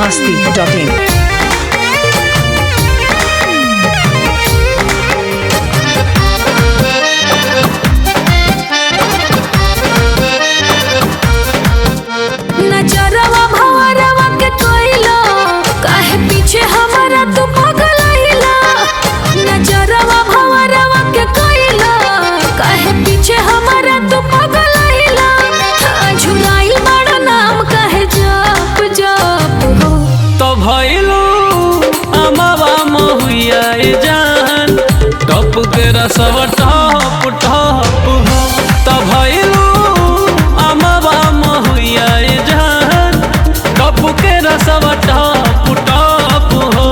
masti.in. नजरवा भवरवा के कोइलो काहे पीछे हमारा तू पागल आइला। नजरवा भवरवा के कोइलो काहे पीछे हमारा तू पागल आइला। झुराइल बड़ा नाम काहे जप जप हो तो भइलू अमवा महुआ जान टप के रसवा टप टप हो तो भइलू अमवा महुआ जान टप के रसवा टप टप हो।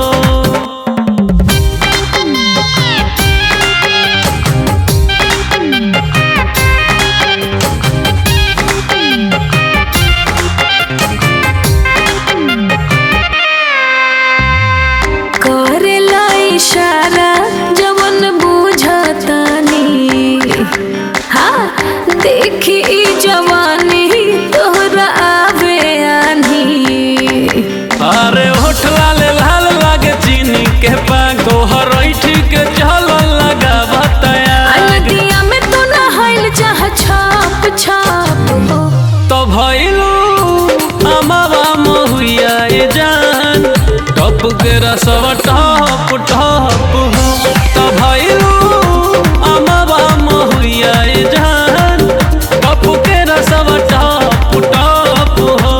करेला इशारा जवन बुझतानी हाँ देखी ई जवानी तोहरा आवे आनी। अरे होठ लाल लाल लागे चीनी के पाग तोहर ऐठ के चल लगा बताया। नदिया में तो नहाइल चाह छाप छाप हो तो भइलू अमवा महुआ जान टप के रसवा टप टप हो तो भइलू अमवा महुआ जान टप के रसवा टप टप हो।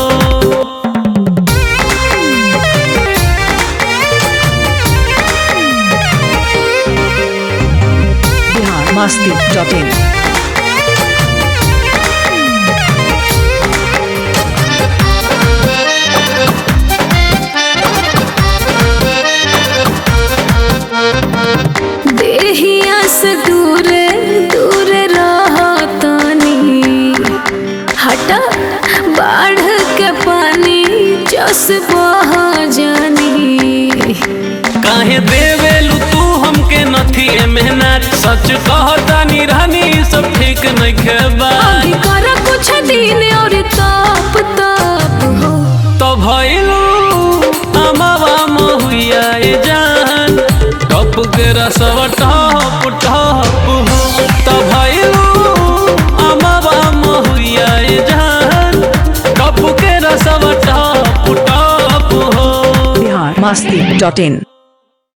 Bihar masti.in. देहिया से दूर दूर रहतनी हटा बाढ़ के पानी जस बह जानी। काहे देवेलू तू हमके नथिए मेहनत सच कहतानी रानी सब ठीक नहीं खेबा। अभी कर कुछ दिन और ताप ताप हो तो भइलू अमवा महुआ जान टप के रसवा टप टप हो तो भइलू अमवा महुआ जान टप के रसवा टप टप हो। Bihar masti.in.